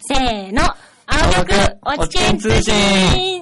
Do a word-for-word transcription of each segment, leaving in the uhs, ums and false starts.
せーの、青学落ち研通信。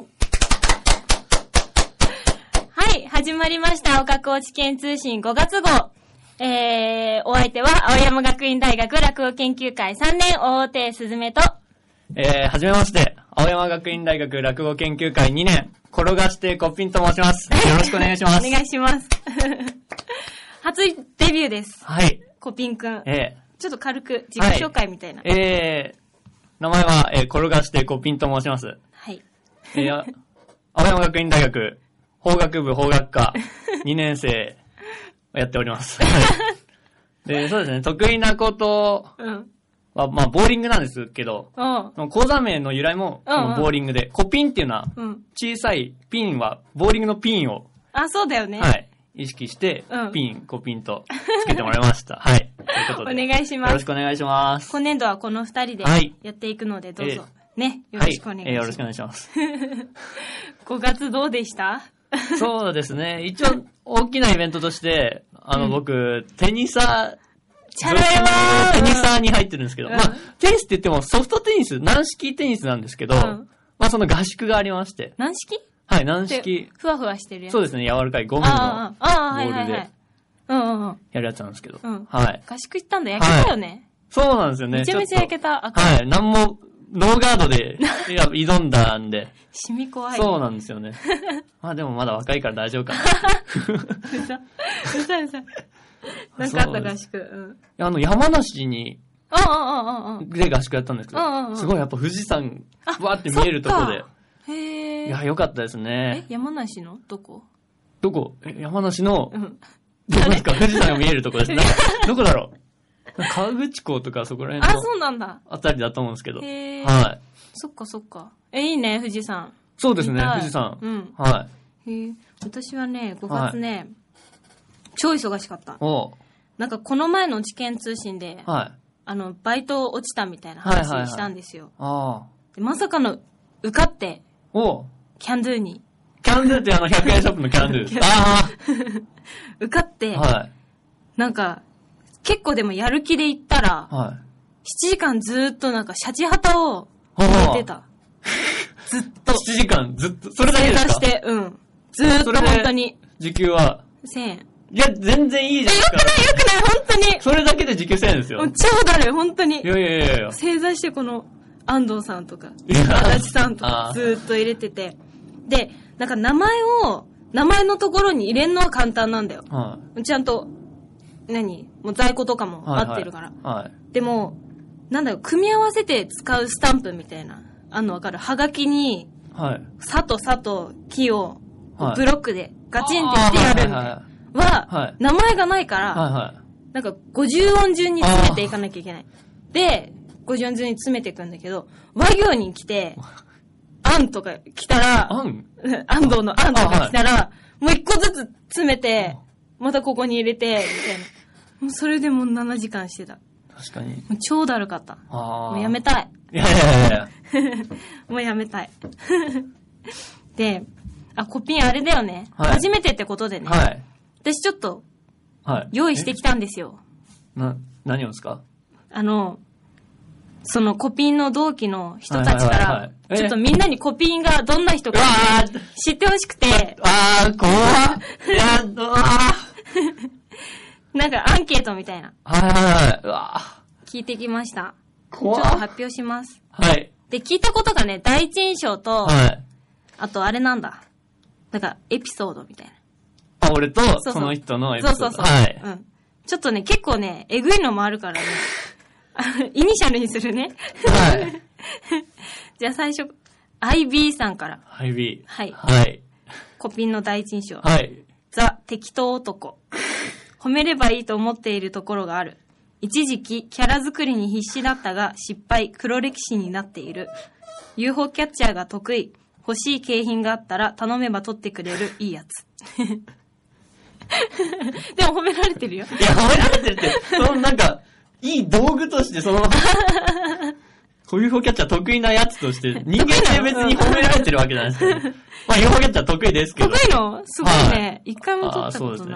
はい、始まりました。青学落ち研通信ごがつ号。えー、お相手は青山学院大学落語研究会さんねん大手すずめと、 えー、はじめまして、青山学院大学落語研究会にねん、転がしてコッピンと申します。よろしくお願いします。 お願いします。初デビューです。 はい。 コピンくん。 えー、 ちょっと軽く自己紹介みたいな。 はい、えー、名前は、えー、転がしてコッピンと申します。 はい。 えー、青山学院大学法学部法学科にねん生をやっております。で、そうですね、得意なことは、うん、まあ、ボーリングなんですけど、うん、講座名の由来も、うんうん、ボーリングで、コピンっていうのは、うん、小さいピンは、ボーリングのピンを、 あ、そうだよね。 はい。意識して、うん、ピン、コピンとつけてもらいました。はい。ということで。 お願いします。 よろしくお願いします。 今年度はこの二人でやっていくので、どうぞ、えー、ね、よろしくお願いします。はい、えー、 よろしくお願いします。 ごがつどうでした？ そうですね。一応、大きなイベントとして、あの、うん、僕、テニサー、 チャラヤテニサーに入ってるんですけど、うん、まあ、テニスって言ってもソフトテニス、軟式テニスなんですけど、うん、まあ、その合宿がありまして。 軟式？ はい、軟式。 ふわふわしてるやつ。 そうですね、柔らかいゴムのボールでやるやつなんですけど。 うん、 はい。 合宿行ったんだ、焼けたよね。 はい、そうなんですよね。 めちゃめちゃ焼けた。 はい、なんも、ノーガードで挑んだんで。 シミ怖い、 ね。そうなんですよね。まあでもまだ若いから大丈夫かな。 うそ、うそうそ。なんかあった合宿。うん。 あの、山梨に、 ああ、ああ、ああ。 で合宿やったんですけど、すごいやっぱ富士山、わーって見えるとこで。 へー。 いや、よかったですね。 え、山梨のどこ？ どこ？え、山梨の、うん。どこですか？富士山が見えるとこですね。どこだろう？河口湖とかそこら辺の。 あ、そうなんだ。 あたりだと思うんですけど。 へー。 はい。 そっかそっか。え、いいね、富士山。 そうですね、富士山。 うん。 はい。 へー。私はね、ごがつね、はい、超忙しかった。 おう。 なんかこの前の知見通信で、 はい。 あの、バイト落ちたみたいな話したんですよ。 はいはいはい、ああ。 でまさかの、受かって、 おう。 キャンドゥに。 キャンドゥってあのひゃくえんショップのキャンドゥ。ああ。 受かって、 はい。 なんか、結構でもやる気で行ったら、 はい。 しちじかんずーっとなんかシャチハタを入れてた。ずっと。 しちじかんずっと。それだけですか？ 正座して、うん。ずーっと本当に。 時給はせんえん。 いや、全然いいじゃん。 え、よくないよくない、本当に。 それだけで時給せんえんですよ。 超だるい、本当に。 いやいやいやいや。 正座してこの、安藤さんとか、足立さんとかずーっと入れてて。で、なんか名前を、名前のところに入れるのは簡単なんだよ。 はい。 ちゃんと、何もう在庫とかも合ってるから。 はいはい、はい。 でも、なんだろう、組み合わせて使うスタンプみたいな。あんのわかる？はがきに、 はい。 さとさときを、ブロックでガチンってしてやるみたいな。は、はい、名前がないから、 はいはい、 なんかごじゅうおん順に詰めていかなきゃいけない。で、ごじゅうおん順に詰めていくんだけど、和行に来て、あんとか来たら、 あん安藤のあんとか来たら、はい、もう一個ずつ詰めて、またここに入れて、みたいな。もうそれでもうななじかんしてた。 確かに。 もう超だるかった。 あもうやめたい。 いやいやいやもうやめたい。で、あ、コピンあれだよね、はい。初めてってことでね。 はい。 私ちょっと、用意してきたんですよ。 な、何をですか？ あの、そのコピンの同期の人たちから、ちょっとみんなにコピンがどんな人か知ってほしくて。 あー、怖っ。いや、うわなんかアンケートみたいな。 はいはいはい。うわ聞いてきました。 怖っ。 ちょっと発表します。 はい。 で、聞いたことがね、第一印象と、 はい。 あとあれなんだ。なんかエピソードみたいな。 あ、俺とその人のエピソード。 そうそうそう。はい。うん。ちょっとね、結構ね、えぐいのもあるからね。イニシャルにするね。 はい。 じゃあ最初、アイビー さんから。 アイビー。 はい。 はい。 コピンの第一印象。 はい。 ザ・適当男。褒めればいいと思っているところがある。一時期、キャラ作りに必死だったが、失敗、黒歴史になっている。ユーフォー キャッチャーが得意。欲しい景品があったら頼めば取ってくれるいいやつ。でも褒められてるよ。 いや、褒められてるって、そのなんか、いい道具としてその、ユーフォー キャッチャー得意なやつとして、人間って別に褒められてるわけじゃないですか、ね。まあ ユーフォー キャッチャー得意ですけど。 得意のすごいね。一、はい、回も取ったことないよ。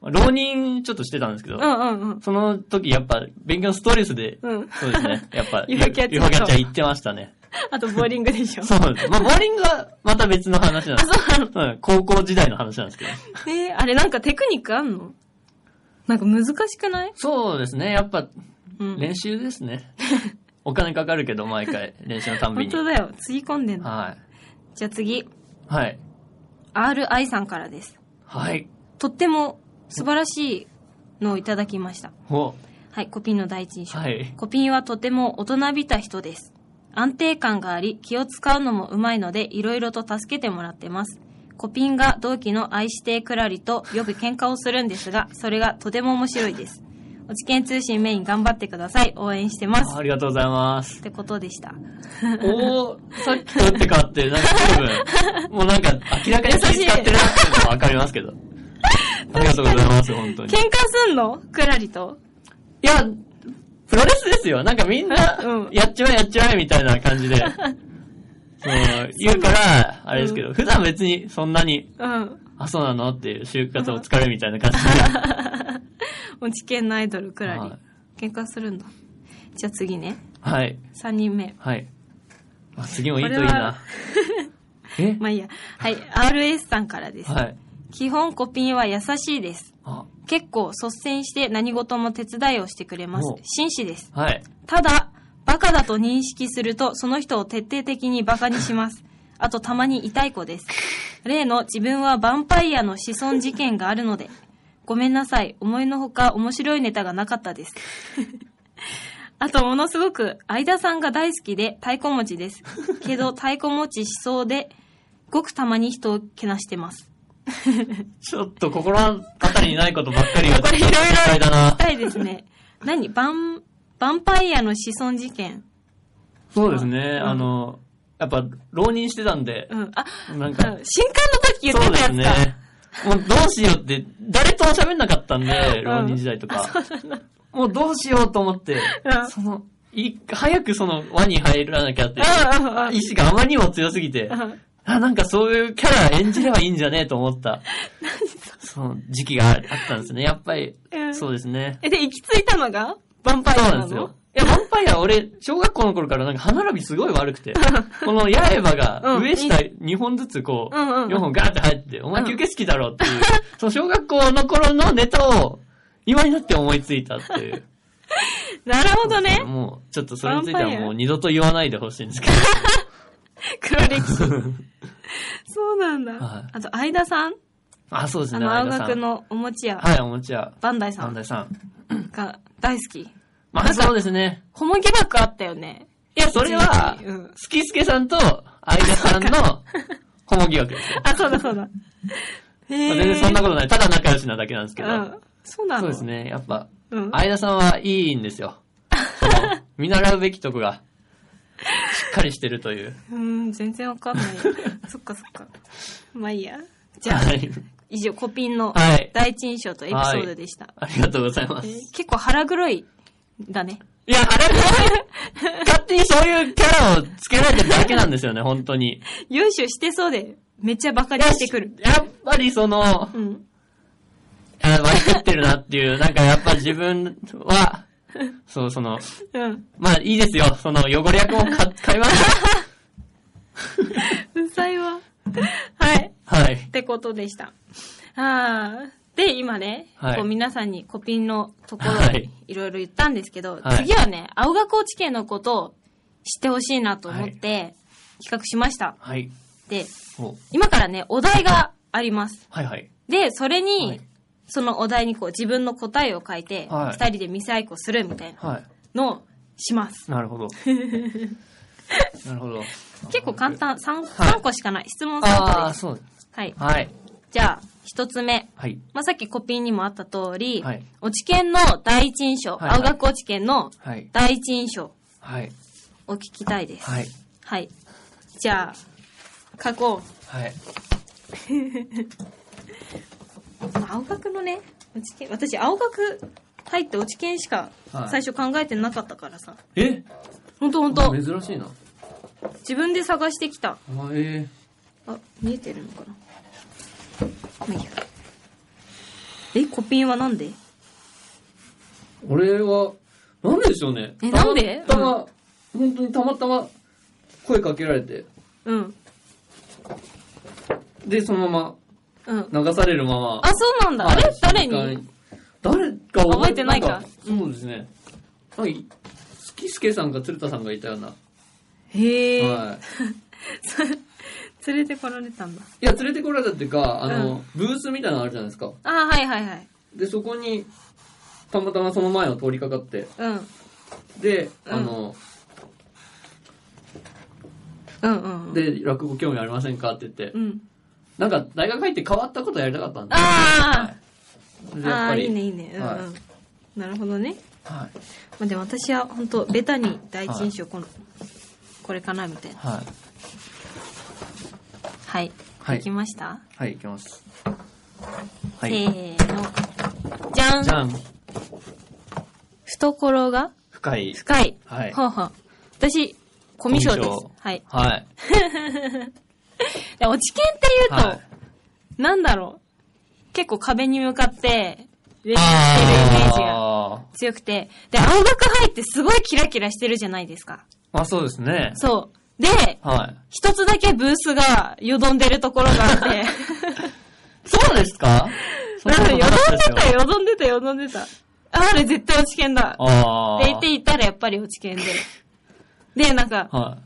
浪人ちょっとしてたんですけど、 うんうんうん。 その時やっぱ勉強のストレスで、 うん。 そうですね。やっぱ、 ユーフォーキャッチャー。 ユーフォーキャッチャー行ってましたね。 あと、ボーリングでしょ。 そうです。まあ、ボーリングはまた別の話なんです。 あ、そうなの？ うん。高校時代の話なんですけど。 えー、あれなんかテクニックあんの？なんか難しくない？ そうですね。やっぱ、 うん、 練習ですね。お金かかるけど、毎回、練習のたんびに。 本当だよ。つぎ込んでんの。 はい。 じゃあ次。 はい。 アールアイ さんからです。 はい。 とっても素晴らしいのをいただきました。 ほう。 はい、コピンの第一印象。 はい。 コピンはとても大人びた人です。安定感があり、気を使うのもうまいので、いろいろと助けてもらってます。コピンが同期の愛してクラリとよく喧嘩をするんですが、それがとても面白いです。おちけん通信メイン頑張ってください。応援してます。 ありがとうございます。 ってことでした。 おー、さっきと打って変わって、なんか多分、もうなんか明らかに気使ってるなっていうのはわかりますけど。ありがとうございます、本当に。 喧嘩すんの？クラリと？ いや、プロレスですよ。なんかみんな、 うん、 やっちまえやっちまえみたいな感じで、そう言うから、あれですけど、うん、普段別にそんなに、うん、あ、そうなのっていう就活を疲れみたいな感じで。 おちけんのアイドルクラリ、はい、喧嘩するんだ。じゃあ次ね。 はい。 さんにんめ。 はい。あ、次もいいといいな。 えまあいいや。はい。アールエス さんからです。はい。基本コピンは優しいです。結構率先して何事も手伝いをしてくれます。紳士です。はい。ただ、バカだと認識すると、その人を徹底的にバカにします。あと、たまに痛い子です。例の自分はヴァンパイアの子孫事件があるので、ごめんなさい。思いのほか面白いネタがなかったです。あと、ものすごく、相田さんが大好きで太鼓持ちです。けど、太鼓持ちしそうで、ごくたまに人をけなしてます。 ちょっと心当たりにないことばっかりがこれいろいろ聞きたいですね。何バン、ヴァンパイアの子孫事件。 そうですね。うん、あの、やっぱ、浪人してたんで。うん。あ、 なんか。新刊の時言ってたやつか。そうですね。 もうどうしようって、誰とも喋んなかったんで、浪人時代とか。うん、もうどうしようと思って、うん、その、い、早くその輪に入らなきゃっていう、意志があまりにも強すぎて、うんあ、なんかそういうキャラ演じればいいんじゃねえと思った、その時期があったんですね。やっぱり、うん、そうですね。 え、で、行き着いたのがヴァンパイアなの？そうなんですよ。 いや、ヴァンパイア、俺、小学校の頃からなんか歯並びすごい悪くて、この刃が上下にほんずつこう、うん、よんほんガーって入ってて、お前吸血鬼だろっていう、その小学校の頃のネタを今になって思いついたっていう。 なるほどね。 もう、ちょっとそれについてはもう二度と言わないでほしいんですけど。 黒歴史。そうなんだ。はい、あと、相田さんあ、そうですね。 あの、青学のおもち屋。 はい、おもち屋。 バンダイさん。 バンダイさん。 が大好き。 まあ、そうですね。 ホモ疑惑あったよね。 いや、それは、うん、スキスケさんと相田さんのホモ疑惑ですよ。 あ、そうだそうだ。 へ全然そんなことない。ただ仲良しなだけなんですけど。うん、 そうなの？ そうですね。やっぱ、うん、相田さんはいいんですよ。見習うべきとこが。しっかりしてるという。 うーん、全然わかんない。そっかそっか。まあいいや。じゃあ、はい、以上、コピンの第一印象とエピソードでした。 はいはい、ありがとうございます。えー、 結構腹黒いだね。 いや、腹黒い勝手にそういうキャラをつけられてるだけなんですよね、本当に。 よいしょしてそうで、めっちゃバカにしてくる。 やっぱりその、うん、割り食ってるなっていう、なんかやっぱ自分は、そう、その、うん。まあ、いいですよ。その、汚れ役もか買いました。 うざいわ。はい。 はい。 ってことでした。あー。で、今ね、はい、こう皆さんにコピンのところいろいろ言ったんですけど、はい、次はね、青学高知県のことを知ってほしいなと思って企画しました。はい。で、今からね、お題があります。 はいはい。 で、それに、はいそのお題にこう自分の答えを書いて、はい、二人で見せ合いっこするみたいなのをします。 なるほど。なるほど。 結構簡単、さん、さんこしかない。質問さんこです。ああ、 そう。 はい。 はい。 じゃあ、一つ目。はい。まあ、さっきコピーにもあった通り、はい。お知見の第一印象、はいはい、青学お知見の第一印象、はい。お聞きたいです。はい。はい。じゃあ、書こう。はい。青学のね、お知見、私青学入ってお知見しか最初考えてなかったからさ。 え？ ほんとほんと。 珍しいな。 自分で探してきた。あ、 えー、 あ、見えてるのかな。まあいいや。 え、コピンはなんで？ 俺は、なんででしょうね。 え、なんで？ たまたま、うん、本当にたまたま声かけられて。 うん。 で、そのまま、うん。 流されるまま。 あ、そうなんだ。あれ誰に？ 誰か覚えてないか。 そうですね。はい。好きすけさんか鶴田さんがいたような。 へえ。 はい。 連れてこられたんだ。 いや、連れてこられたっていうか、あの、うん、ブースみたいなのあるじゃないですか。 ああ、はいはいはい。 で、そこに、たまたまその前を通りかかって。 うん。 で、あの、 うん、うんうん。 で、落語興味ありませんかって言って。 うん。 なんか、大学入って変わったことやりたかったんで。 ああ、はい、 でやっぱりああ、いいねいいね。うんうん。はい、なるほどね。 はい。まあでも私は本当ベタに第一印象この、はい、これかなみたいな。 はい。 はい。はい、できました？ はい、いきます。 はい、せーの。じゃん。 じゃん。 懐が深い。 深い。 はい。 はあ、はあ、私、コミュ障です。はい。 はい。 落ち研って言うと、はい、なんだろう。結構壁に向かって、練習してるイメージが強くて。で、青学入ってすごいキラキラしてるじゃないですか。 あ、そうですね。 そう。で、 はい、 一つだけブースがよどんでるところがあって。 そうですか？ なんかよどんでた、よどんでた、よどんでた。あれ絶対落ち研だ。 あって言っていたらやっぱり落ち研で。で、なんか、 はい、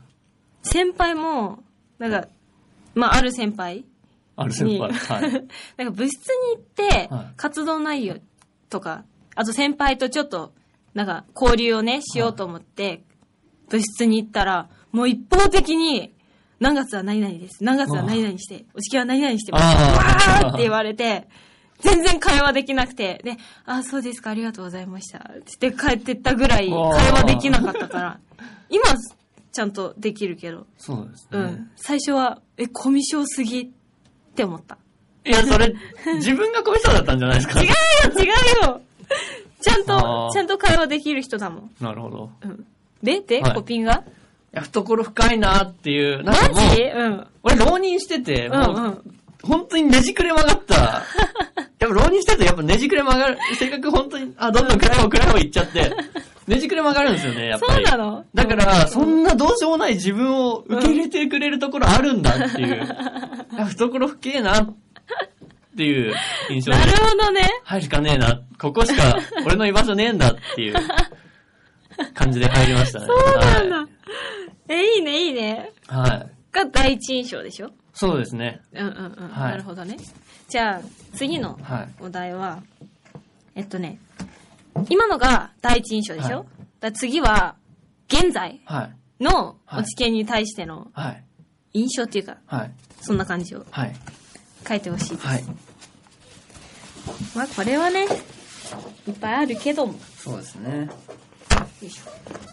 先輩も、なんか、まあ、ある先輩ある先輩。はい。なんか部室に行って、活動内容とか、あと先輩とちょっと、なんか交流をね、しようと思って、部室に行ったら、もう一方的に、何月は何々です。何月は何々して、お式は何々してます。わーって言われて、全然会話できなくて、で、あ、そうですか、ありがとうございました。って帰ってったぐらい会話できなかったから、今、ちゃんとできるけど。 そうですね。 うん。最初は、え、コミュ障すぎって思った。 いや、それ、自分がコミュ障だったんじゃないですか。 違うよ、違うよ。ちゃんと、ちゃんと会話できる人だもん。 なるほど。 うん。で、で、はい、コピンがいや、懐深いなっていう。 なんかもうマジ？うん。 俺、浪人してて、もう、うんうん、本当にねじくれ曲がった。やっぱ浪人してるとやっぱねじくれ曲がる。性格本当に、あ、どんどん暗い方暗い方行っちゃって。ねじくれ曲がるんですよね、やっぱり。 そうなの？ だから、そんなどうしようもない自分を受け入れてくれるところあるんだっていう。うん、懐深えなっていう印象で。 なるほどね。 入るしかねえな。ここしか俺の居場所ねえんだっていう感じで入りましたね。 そうなんだ。はい、え、いいね、いいね。 はい。 が第一印象でしょ？ そうですね。 うんうんうん。はい、なるほどね。じゃあ、次のお題は、 はい、 えっとね、今のが第一印象でしょ、はい、だ次は、現在の落ち研に対しての印象っていうか、 はい、そんな感じを書いてほしいです。はい、まあこれはね、いっぱいあるけども。 そうですね。よいしょ。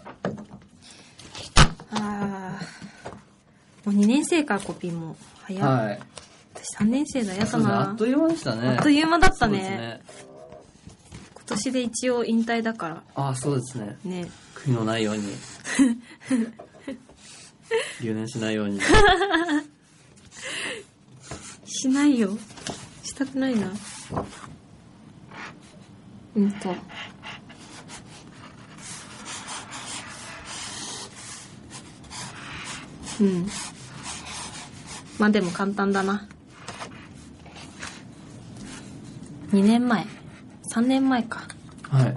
あー、もうにねん生かコピーも早い。はい。私さんねん生だ、やだな。 あっという間でしたね。 あっという間だったね。そうですね。今年で一応引退だから。 ああ、そうですね。 ね。 悔いのないように。留年しないように。 しないよ。したくないな。うんと。うん。まあでも簡単だな。にねんまえ。さんねんまえか。 はい。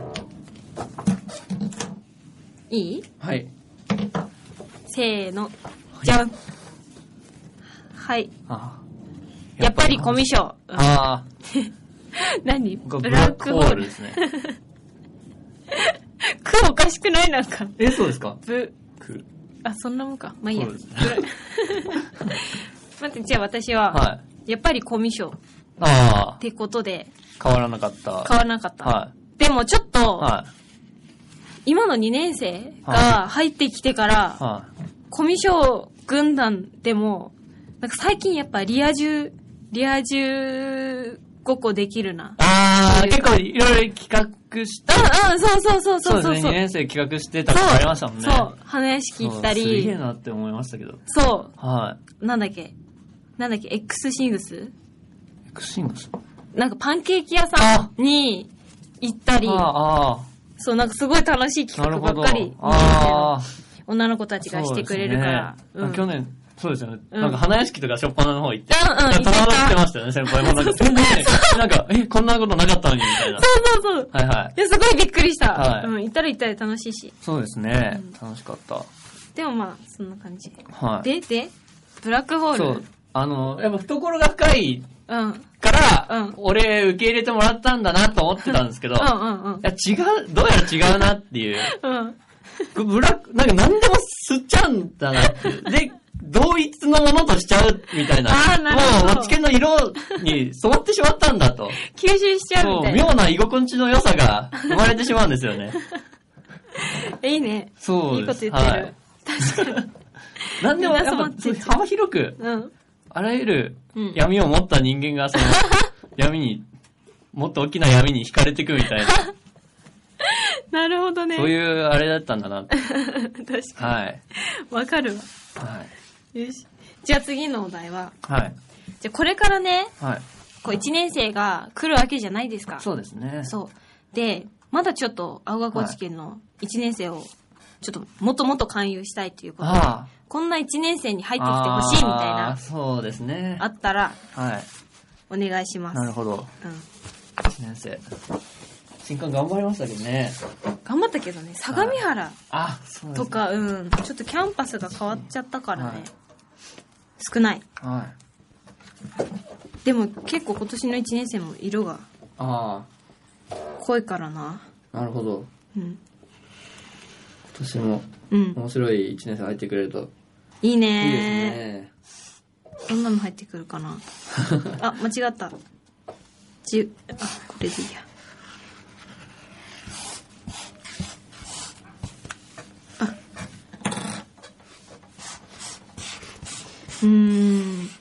いい？ はい。 せーの。じゃん。はい。 ああやっぱりコミュ障。 うん、ああ。 何？ ブラックホールですね。 クおかしくない？なんか。 え、そうですか？ ブ。 ク。 あ、そんなもんか。まあいいや。待って、じゃあ私は、はい、やっぱりコミュ障。 ああ。 ってことで。 変わらなかった。 変わらなかった。 はい。 でもちょっと、 はい、 今のにねん生が入ってきてから、はい、コミュ障軍団でも、なんか最近やっぱリア充、リア充ごっこできるな。 ああ、結構いろいろ企画して。 うんうん、そうそうそうそうそう。 そうですね、にねん生企画してたことありましたもんね。 そう、花屋敷行ったり。 すげえなって思いましたけど。 そう。 はい。 なんだっけなんだっけ ?X シングス ?X シングスなんかパンケーキ屋さんに行ったり、 ああそう、なんかすごい楽しい企画ばっかり、 あ女の子たちがしてくれるから。 そうですね。うん、去年、そうですよね。 うん、 なんか花屋敷とかしょっぱなの方行って。 うんうん。戸惑ってましたよね、先輩も。なんか、全然、なんか、え、こんなことなかったのに、みたいな。 そうそうそう。 はいはい。 いや、すごいびっくりした。 はい。 うん、行ったら行ったら楽しいし。 そうですね。うん、楽しかった。 でもまあ、そんな感じ。 はい。 で、で、ブラックホール。そう。 あの、やっぱ懐が深い。 うん。 から、うん、俺受け入れてもらったんだなと思ってたんですけど、 うんうんうん、 いや違う、どうやら違うなっていう。うん、ブラック、なんか何でも吸っちゃうんだなっていう。で、同一のものとしちゃうみたいな。 あなるほど。 もう、マチケンの色に染まってしまったんだと。 吸収しちゃうみたいな。 そう、妙な居心地の良さが生まれてしまうんですよね。 いいね。 そういいこと言ってる。はい、確かに。 何でもやっぱ幅広く。うん。あらゆる闇を持った人間がその闇に、もっと大きな闇に惹かれていくみたいな。 なるほどね。 そういうあれだったんだなって。 確かに。 はい。 わかるわ。 はい。 よし。じゃあ次のお題は。 はい。 じゃあこれからね、 はい。 こういちねん生が来るわけじゃないですか。 そうですね。 そう。で、まだちょっと青学高知県のいちねん生をちょっともっともっと勧誘したいということで。ああ。こんないちねん生に入ってきてほしいみたいな。 そうですね。 あったら、 はい。 お願いします。 なるほど。うん。いちねん生。新刊頑張りましたけどね。 頑張ったけどね、相模原、はい、 あ、そうですね。 とか、うん。ちょっとキャンパスが変わっちゃったからね。はい、少ない。 はい。 でも結構今年のいちねん生も色が、 ああ。濃いからな。 なるほど。 うん。 今年も、うん。面白いいちねん生入ってくれると。 いいね。 いいですね。どんなの入ってくるかな。あ、間違った。じ、あ、これでいいや。あ。うーん。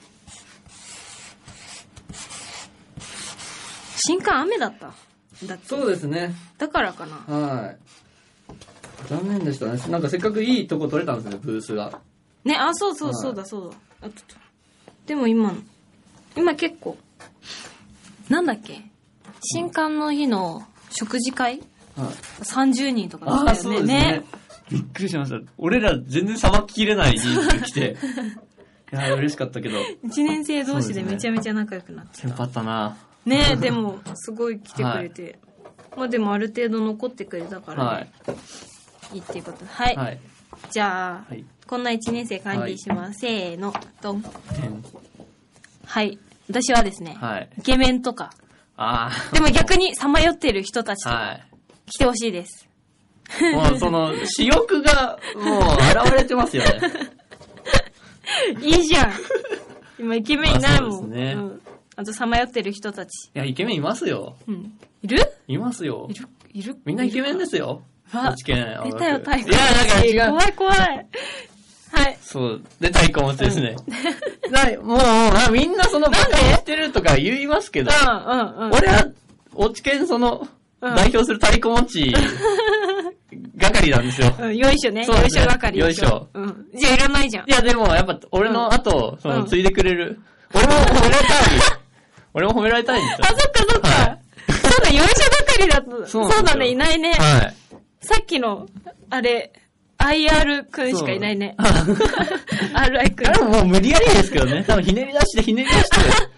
新刊雨だった。だっけ。 そうですね。 だからかな。 はい。残念でしたね。なんかせっかくいいとこ取れたんですね、ブースが。 ね、あ、そうそうそうだ、そうだ。あとでも今の、今結構、なんだっけ、新刊の日の食事会、はい、さんじゅうにんとかでしたよね。あ、そうですね。ね、 びっくりしました。俺ら全然さばききれない人数来て。いや、嬉しかったけど。 いちねん生同士でめちゃめちゃ仲良くなってた。 テンパったな。 ね、でも、すごい来てくれて。はい、まあでもある程度残ってくれたからね。はい。いいっていうこと。はい。はい、じゃあ、はい、こんないちねん生管理します。はい、せーの、ドン。はい。私はですね、はい、イケメンとか。 ああ。 でも逆にさまよってる人たちとか、来てほしいです。 もうその、私欲がもう現れてますよね。 いいじゃん。今イケメンいないもん。 そうですね。うん、 あとさまよってる人たち。 いや、イケメンいますよ。 うん。いる？ いますよ。 いる？いる？ みんなイケメンですよ。 あ、 出たよ、太鼓。 いや、なんか違う。 怖い怖い。はい。 そう。で、太鼓持ちですね。なもう、あ、みんなその、バカしてるとか言いますけど、 うんうんうん、 俺は、おちけんその、うん、代表する太鼓持ち、係なんですよ。 うん、よいしょね。よいしょ係。 よいしょ。 うん。じゃあいらないじゃん。 いや、でも、やっぱ、俺の後、うん、その、継いでくれる。俺も褒められたい。俺も褒められたいんですよ。 あ、そっかそっか。はい、そうだ、よいしょ係だと。そうそうだね、いないね。 はい。 さっきの、あれ、アイアール くんしかいないね。アールアイ くん。 あれももう無理やりですけどね。多分ひねり出してひねり出して。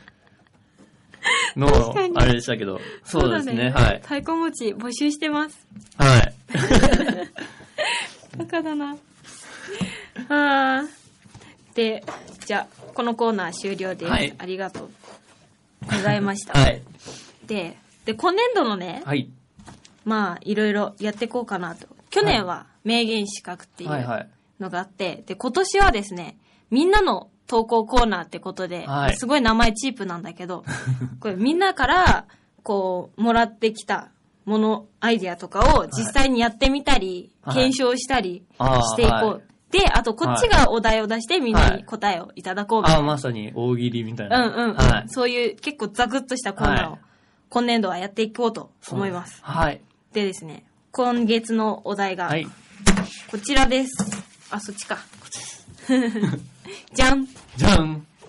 の、あれでしたけど。そうですね、はい。 太鼓持ち募集してます。 はい。 バカだな。あー。で、じゃあ、このコーナー終了です。はい、ありがとうございました。 はい。 で、で、今年度のね、 はい。 まあ、いろいろやっていこうかなと。去年は名言資格っていうのがあって、はいはい、で、今年はですね、みんなの投稿コーナーってことで、はい、すごい名前チープなんだけど、これみんなから、こう、もらってきたもの、アイディアとかを実際にやってみたり、はい、検証したりしていこう。はい、で、あとこっちがお題を出してみんなに答えをいただこうみたいな。 はい、あ、まさに大喜利みたいな。 うんうん、うんはい。そういう結構ザクッとしたコーナーを、今年度はやっていこうと思います。 はい。 でですね、今月のお題が、はい、こちらです。あ、そっちか。こっちです。じゃん。 じゃん。 はい。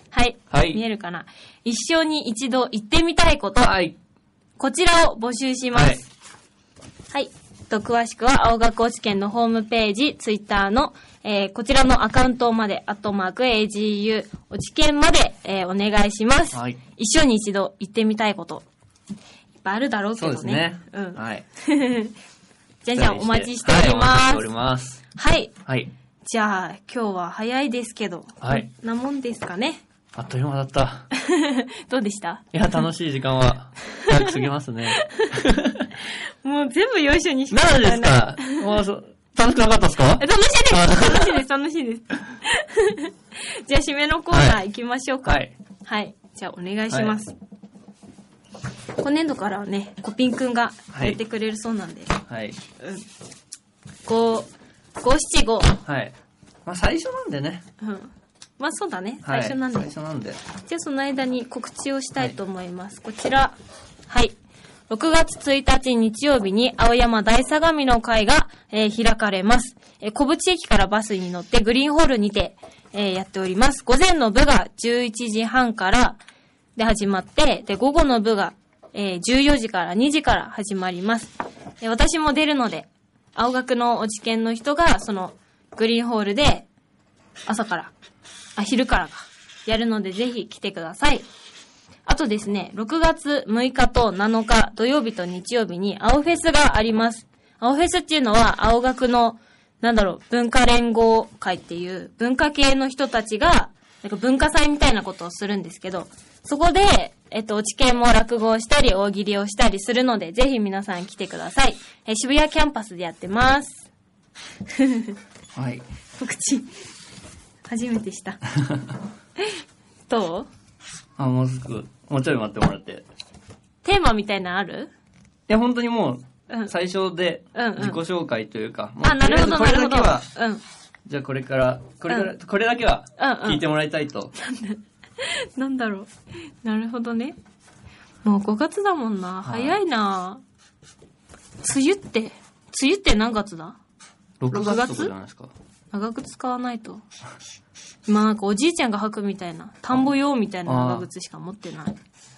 はい。 見えるかな。一生に一度行ってみたいこと。 はい。 こちらを募集します。はい。はい。と詳しくは、青学落研のホームページ、ツイッターの、えー、こちらのアカウントまで、アットマーク エージーユー 落研まで、えー、お願いします。はい。一生に一度行ってみたいこと。いっぱいあるだろうけどね。 そうですね。 うん。 はい。 じゃんじゃんお待ちしております。はい、お待ちしております。 はい。 はい。 じゃあ、今日は早いですけど。 はい。 こんなもんですかね。 あっという間だった。 どうでした？ いや、楽しい時間は、早く過ぎますね。 もう全部よいしょにしかない。何ですか？もうそ楽しくなかったですか？ 楽しいです。楽しいです。楽しいです。じゃあ、締めのコーナー行きましょうか。はい。はい。じゃあ、お願いします。はい、今年度からはね、コピンくんがやってくれるそうなんで。はい。うん。ご、ご七五。 はい。まあ、最初なんでね。 うん。まあ、そうだね。最初なんで。 はい、最初なんで。 じゃあ、その間に告知をしたいと思います。はい、こちら。はい。ろくがつついたち日曜日に青山大相模の会が、えー、開かれます。えー、小淵駅からバスに乗ってグリーンホールにて、えー、やっております。午前の部がじゅういちじはんからで始まって、で、午後の部が、えー、じゅうよじからにじから始まります。で、私も出るので、青学のお受験の人が、その、グリーンホールで、朝から、あ、昼からか、やるのでぜひ来てください。あとですね、ろくがつむいかとなのか土曜日と日曜日に青フェスがあります。青フェスっていうのは青学の、なんだろう、文化連合会っていう文化系の人たちが、なんか文化祭みたいなことをするんですけど、そこで、えっと、お知見も落語をしたり、大喜利をしたりするので、ぜひ皆さん来てください。え、渋谷キャンパスでやってます。 はい。 告知、初めてした。どう？ あ、もうすぐ、もうちょい待ってもらって。 テーマみたいなのある？ いや、本当にもう、最初で、自己紹介というか、 うんうんうん、あ、なるほど、 これだけは、 うん、 じゃあこれから、これから、うん、これだけは、聞いてもらいたいと。 うんうん、なんだろう。なるほどね。もうごがつだもんな。早いな。梅雨って、梅雨って何月だ？ ろくがつとかじゃないですか。 長靴使わないと。今なんかおじいちゃんが履くみたいな、田んぼ用みたいな長靴しか持ってない。は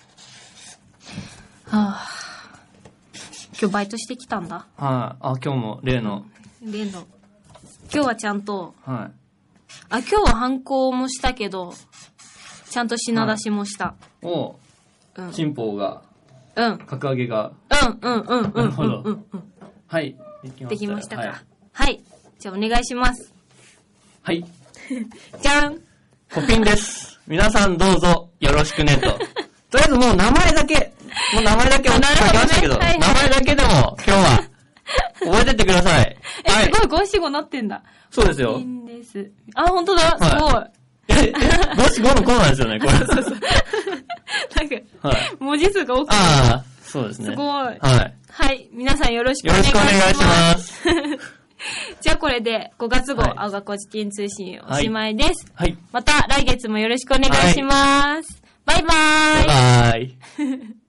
あ、今日バイトしてきたんだ。 はい、あ。あ、今日も例の。 例の。今日はちゃんと、 はい。 あ、今日は反抗もしたけど、ちゃんと品出しもした。はい、 おう。うん。新報が。 うん。 格上げが。 うんうんうんうん。 なるほど。 うんうんうん。 はい。 できました。できましたか。はい。はい、じゃあお願いします。 はい。 じゃん。 コピンです。皆さんどうぞよろしくねと。とりあえずもう名前だけ、もう名前だけお書きましたけど、はいはい、名前だけでも今日は覚えてってください。 え、はい、すごいごしごなってんだ。 そうですよ。 コピンです。あ、ほんとだ。すごい。はい、 え、え、ごしごのコーナーですよね、これ。そうそう。なんか、はい、文字数が多くて。 ああ、そうですね。 すごい。はい。 はい。 皆さんよろしくお願いします。 よろしくお願いします。 じゃあこれでごがつ号、はい、青学受験通信おしまいです。 はい。 また来月もよろしくお願いします。はい、バイバーイ。 バイバーイ。